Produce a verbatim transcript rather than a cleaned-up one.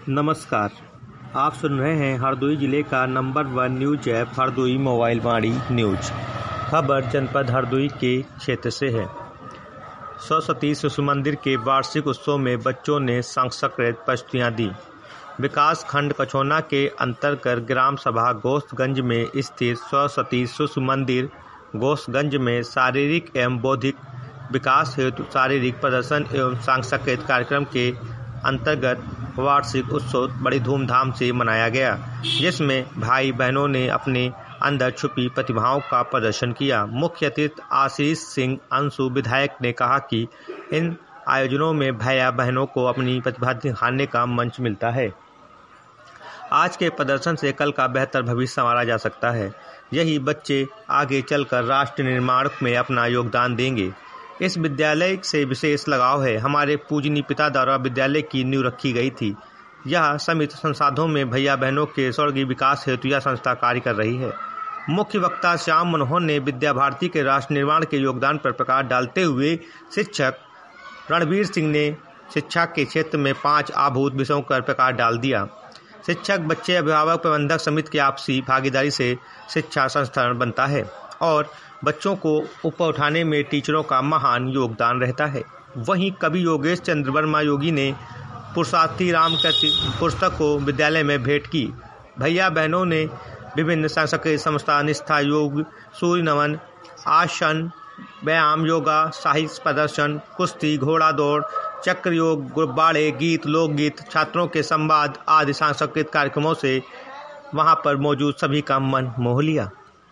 नमस्कार, आप सुन रहे हैं हरदोई जिले का number one news app Hardoi mobile Vaani news. खबर जनपद हरदोई के क्षेत्र से है। सरस्वती शिशु मंदिर के वार्षिक उत्सव में बच्चों ने सांस्कृतिक प्रस्तुतियाँ दी। विकास खंड कछोना के अंतर्गत ग्राम सभा गोश्तगंज में स्थित सरस्वती शिशु मंदिर गोश्तगंज में शारीरिक एवं बौद्धिक विकास हेतु शारीरिक प्रदर्शन एवं सांस्कृतिक कार्यक्रम के अंतर्गत वार्षिक उत्सव बड़ी धूमधाम से मनाया गया, जिसमें भाई बहनों ने अपने अंदर छुपी प्रतिभाओं का प्रदर्शन किया। मुख्य अतिथि आशीष सिंह अंशु विधायक ने कहा कि इन आयोजनों में भैया बहनों को अपनी प्रतिभा दिखाने का मंच मिलता है। आज के प्रदर्शन से कल का बेहतर भविष्य संवारा जा सकता है। यही बच्चे आगे चलकर राष्ट्र निर्माण में अपना योगदान देंगे। इस विद्यालय से विशेष लगाव है। हमारे पूजनीय पिता द्वारा विद्यालय की नींव रखी गई थी। यह सीमित संसाधनों में भैया बहनों के सर्वांगीण विकास हेतु यह संस्था कार्य कर रही है। मुख्य वक्ता श्याम मनोहर ने विद्या भारती के राष्ट्र निर्माण के योगदान पर प्रकाश डालते हुए शिक्षक रणवीर सिंह ने शिक्षा के क्षेत्र में पांच आभूत विषयों पर प्रकाश डाल दिया। शिक्षक, बच्चे, अभिभावक, प्रबंधक समिति की आपसी भागीदारी से शिक्षा संस्थान बनता है और बच्चों को ऊपर उठाने में टीचरों का महान योगदान रहता है। वहीं कवि योगेश चंद्र वर्मा योगी ने पुरुषार्थी राम की पुस्तक को विद्यालय में भेंट की। भैया बहनों ने विभिन्न सांस्कृतिक संस्था निष्ठा योग, सूर्य नमन, आसन, व्यायाम, योगा, साहित्य प्रदर्शन, कुश्ती, घोड़ा दौड़, चक्र योग, गुब्बारे, गीत, लोकगीत, छात्रों के संवाद आदि सांस्कृतिक कार्यक्रमों से वहां पर मौजूद सभी का मन मोह लिया।